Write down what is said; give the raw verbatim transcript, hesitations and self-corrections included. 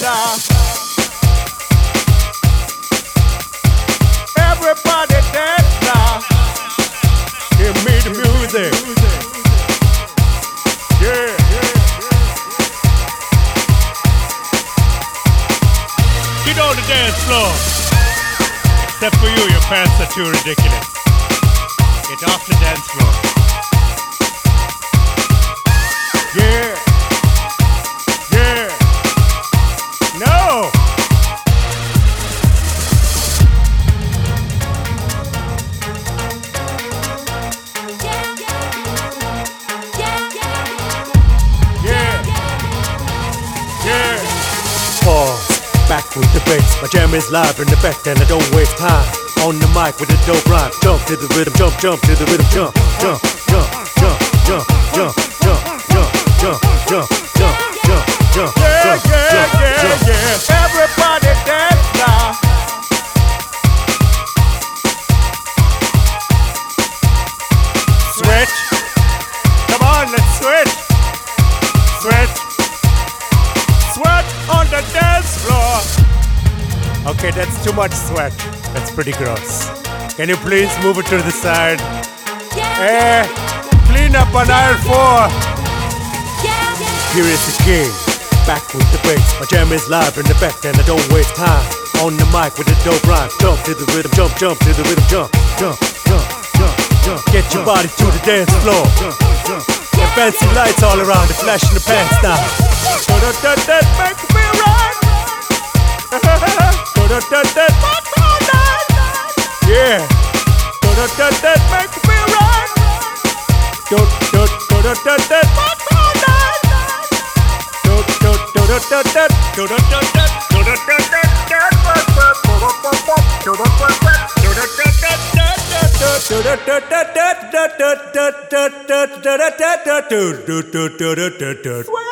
now. Everybody dance now. Give me the music. Yeah. Get on the dance floor. Except for you, your pants are too ridiculous. Get off the dance floor. Yeah. Yeah. No. Yeah. Yeah. Pause. Back with the bass. My jam is live in effect and I don't waste time. On the mic with a dope rhyme. Jump to the rhythm, jump, jump to the rhythm, jump, jump, jump, jump, jump, jump, jump, jump, jump, jump, jump, jump, jump, yeah, jump, yeah, jump, yeah, jump. Yeah. Everybody dance now. Switch. Come on, let's switch. Switch. Sweat on the dance floor. Okay, that's too much sweat. That's pretty gross. Can you please move it to the side? Eh, clean up on aisle four. Here is the king, back with the bass. My jam is live in effect and I don't waste time. On the mic with a dope rhyme. Jump to the rhythm, jump, jump to the rhythm, jump, jump, jump, jump, jump. Get your body to the dance floor. And fancy lights all around, the flash in the pants now. That makes me right. Yeah. That makes me right. Sweat.